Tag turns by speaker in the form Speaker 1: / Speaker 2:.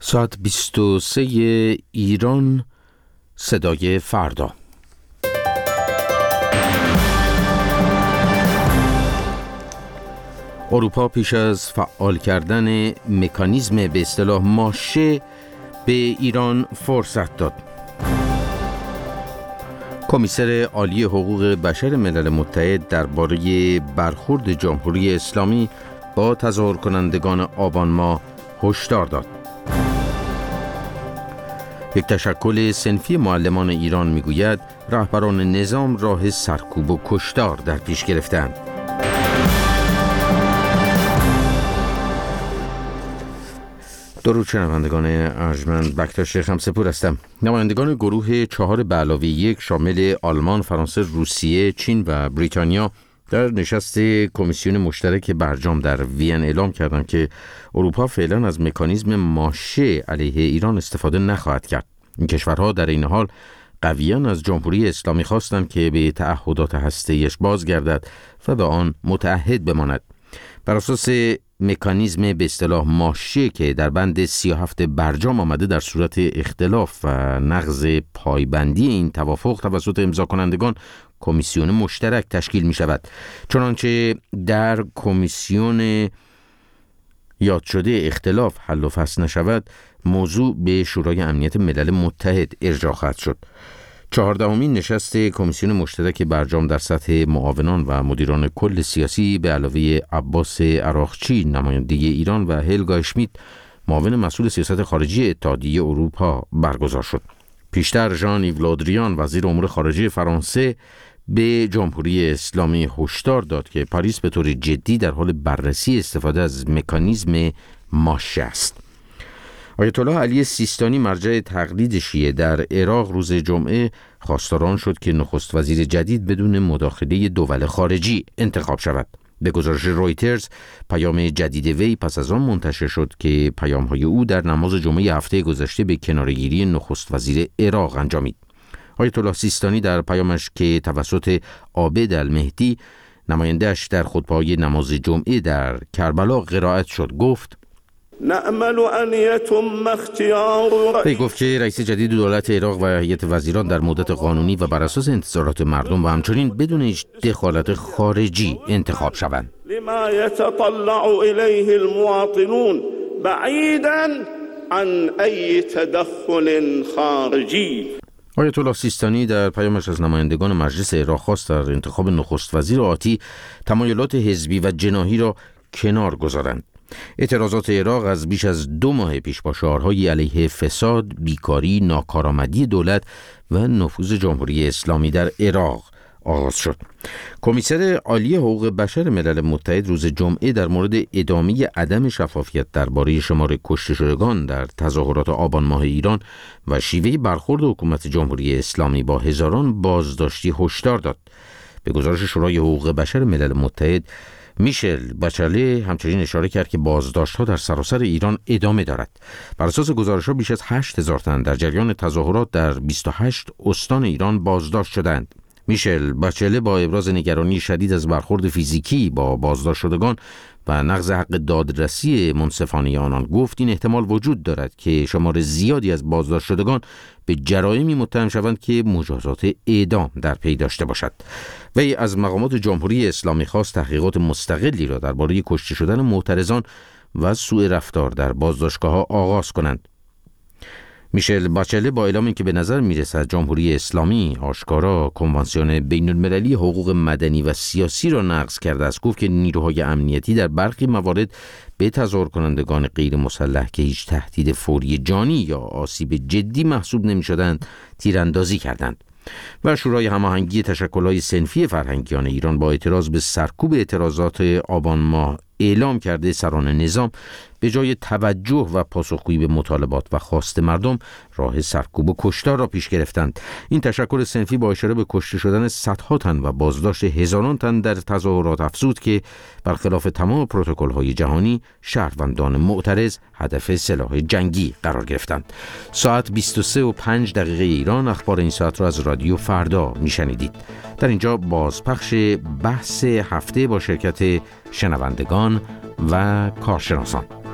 Speaker 1: ساعت 23 ایران، صدای فردا. اروپا پیش از فعال کردن مکانیزم به اصطلاح ماشه به ایران فرصت داد. کمیسر عالی حقوق بشر ملل متحد درباره برخورد جمهوری اسلامی با تظاهر کنندگان آبان ماه هشدار داد. یک تشکل صنفی معلمان ایران میگوید رهبران نظام راه سرکوب و کشتار در پیش گرفتند. درود شنوندگان ارجمند، بکتاش خمسپور هستم. نمایندگان گروه 4+1 شامل آلمان، فرانسه، روسیه، چین و بریتانیا در نشست کمیسیون مشترک برجام در وین اعلام کردند که اروپا فعلا از مکانیزم ماشه علیه ایران استفاده نخواهد کرد. این کشورها در این حال قویاً از جمهوری اسلامی خواستند که به تعهدات هسته‌ایش بازگردد و به آن متعهد بماند. بر اساس مکانیزم به اصطلاح ماشه که در بند 37 برجام آمده، در صورت اختلاف و نقض پایبندی این توافق توسط امضا کنندگان کمیسیون مشترک تشکیل می شود. چنانچه در کمیسیون یاد شده اختلاف حل و فصل نشود، موضوع به شورای امنیت ملل متحد ارجاع خواهد شد. 14مین نشست کمیسیون مشترک برجام در سطح معاونان و مدیران کل سیاسی به علاوه عباس عراقچی نماینده ایران و هلگا اشمیت معاون مسئول سیاست خارجی اتحادیه اروپا برگزار شد. پیشتر ژان ایو لودریان وزیر امور خارجه فرانسه به جمهوری اسلامی هشدار داد که پاریس به طور جدی در حال بررسی استفاده از مکانیزم ماشه است. آیت الله علی سیستانی مرجع تقلید شیعه در عراق روز جمعه خواستار شد که نخست وزیر جدید بدون مداخله دول خارجی انتخاب شود. به گزارش رویترز، پیام جدید وی پس از آن منتشر شد که پیام‌های او در نماز جمعه هفته گذشته به کناره‌گیری نخست وزیر عراق انجامید. آیت الله سیستانی در پیامش که توسط عابد المهدی نماینده‌اش در خطبه‌های نماز جمعه در کربلا قرائت شد گفت:
Speaker 2: نأمل ان يتم اختیار
Speaker 1: وی گفت که رئیس جدید دولت عراق و هیئت وزیران در مدت قانونی و بر اساس انتظارات مردم و همچنین بدون هیچ دخالت خارجی انتخاب شوند.
Speaker 2: لما يتطلع الیه المواطنون بعیدا عن ای تدخل خارجی.
Speaker 1: آیت الله سیستانی در پیامش از نمایندگان مجلس عراق خواست در انتخاب نخست وزیر آتی تمایلات حزبی و جناحی را کنار گذارند. اعتراضات عراق از بیش از 2 ماه پیش با شعارهای علیه فساد، بیکاری، ناکارآمدی دولت و نفوذ جمهوری اسلامی در عراق آغاز شد. کمیسر عالی حقوق بشر ملل متحد روز جمعه در مورد ادامه عدم شفافیت درباره شمار کشته شدگان در تظاهرات آبان ماه ایران و شیوه برخورد حکومت جمهوری اسلامی با هزاران بازداشتی هشدار داد. به گزارش شورای حقوق بشر ملل متحد، میشل بچله همچنین اشاره کرد که بازداشت‌ها در سراسر ایران ادامه دارد. بر اساس گزارش‌ها بیش از 8000 تن در جریان تظاهرات در 28 استان ایران بازداشت شدند. میشل بچله با ابراز نگرانی شدید از برخورد فیزیکی با بازداشت شدگان و نقض حق دادرسی منصفانه آنان گفت این احتمال وجود دارد که شمار زیادی از بازداشت شدگان به جرایمی متهم شوند که مجازات اعدام در پی داشته باشد. وی از مقامات جمهوری اسلامی خواست تحقیقات مستقلی را درباره کشته شدن معترضان و سوء رفتار در بازداشتگاه‌ها آغاز کنند. میشل بچله با اعلام اینکه به نظر میرسد جمهوری اسلامی آشکارا کنوانسیون بین المللی حقوق مدنی و سیاسی را نقض کرده است، گفت که نیروهای امنیتی در برخی موارد به تظاهر کنندگان غیر مسلح که هیچ تهدید فوری جانی یا آسیب جدی محسوب نمی‌شدند تیراندازی کردند. و شورای هماهنگی تشکل‌های صنفی فرهنگیان ایران با اعتراض به سرکوب اعتراضات آبان ماه اعلام کرده سران نظام به جای توجه و پاسخگویی به مطالبات و خواست مردم راه سرکوب و کشتار را پیش گرفتند. این تشکل صنفی با اشاره به کشته شدن صدها تن و بازداشت هزاران تن در تظاهرات افزود که برخلاف تمام پروتکل‌های جهانی شهروندان معترض هدف سلاح جنگی قرار گرفتند. ساعت 23:05 ایران. اخبار این ساعت را از رادیو فردا میشنیدید. در اینجا بازپخش بحث هفته با شرکت شنوندگان و کارشناسان.